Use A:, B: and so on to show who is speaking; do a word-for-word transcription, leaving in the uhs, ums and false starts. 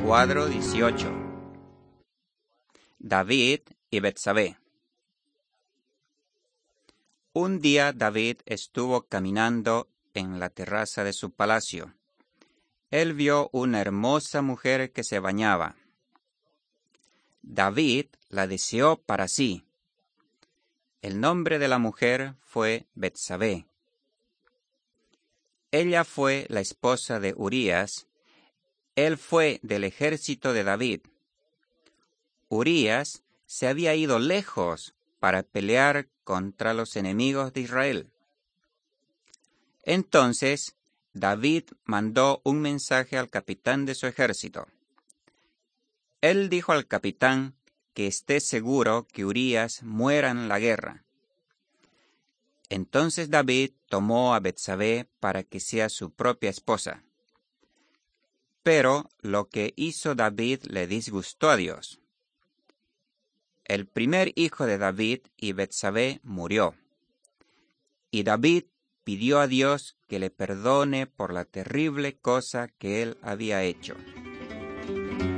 A: Cuadro dieciocho. David y Betsabé. Un día David estuvo caminando en la terraza de su palacio. Él vio una hermosa mujer que se bañaba. David la deseó para sí. El nombre de la mujer fue Betsabé. Ella fue la esposa de Urías. Él fue del ejército de David. Urías se había ido lejos para pelear contra los enemigos de Israel. Entonces David mandó un mensaje al capitán de su ejército. Él dijo al capitán que esté seguro que Urías muera en la guerra. Entonces David tomó a Betsabé para que sea su propia esposa. Pero lo que hizo David le disgustó a Dios. El primer hijo de David y Betsabé murió. Y David pidió a Dios que le perdone por la terrible cosa que él había hecho.